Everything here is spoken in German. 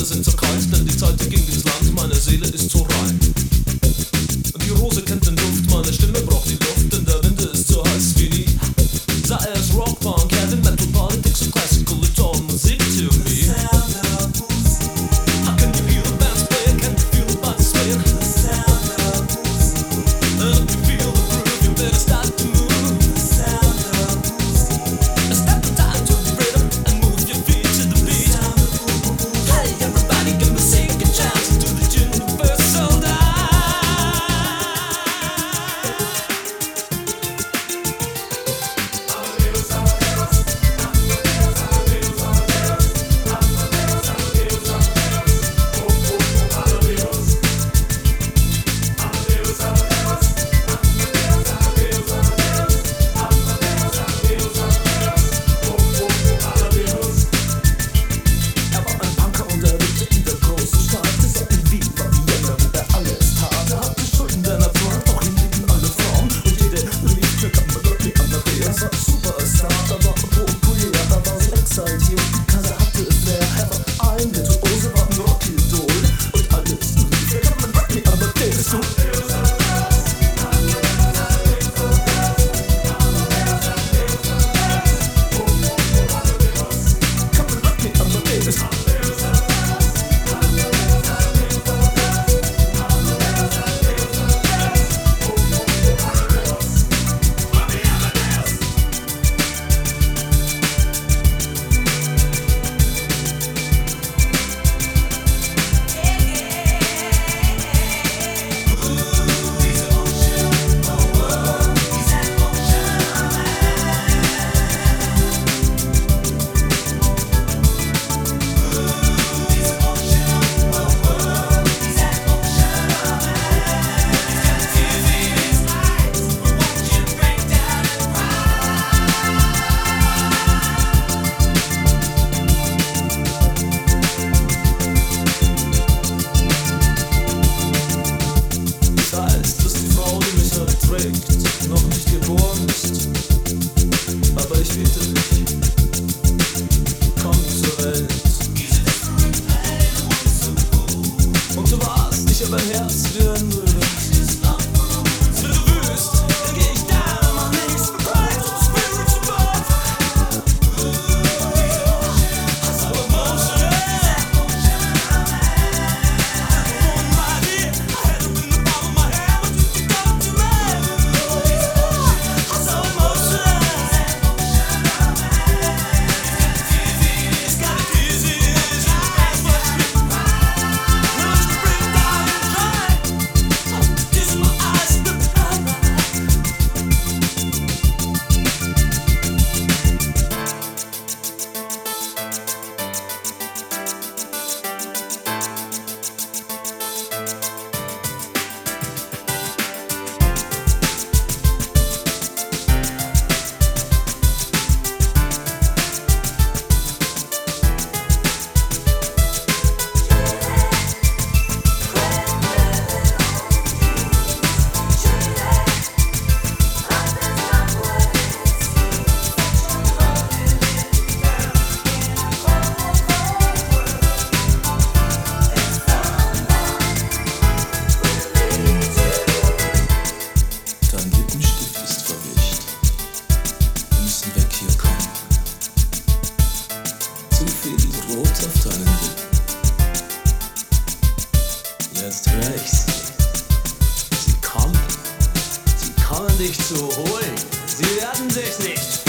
sind so kalt, denn die Zeit die ging ins Land, meine Seele ist so rein. Die Rose kennt den Duft, meine Stimme braucht die Luft, denn der Wind ist so heiß wie nie. Sei es Rock, Punk, Heavy Metal, Politics und Classical, it's all Musik to me. I can you hear the bands playing, can you feel the bodies swaying? And if you feel the groove, you better start to move. Step the time to the rhythm and move your feet to the beat. Hey, everybody gonna sing and chant to the universal dance. Noch nicht geboren ist, aber ich bitte dich, komm zur Welt. Und du warst, ich hab ein Herz wie ein Müll. Wenn du wüsst, dann geh ich down on my knees, right to the spiritual path. So emotional, one right here, I had it in the palm of my hand, but you got to me. Rot auf deinen Lippen. Jetzt hör ich's. Sie kommen dich zu holen. Sie werden sich nicht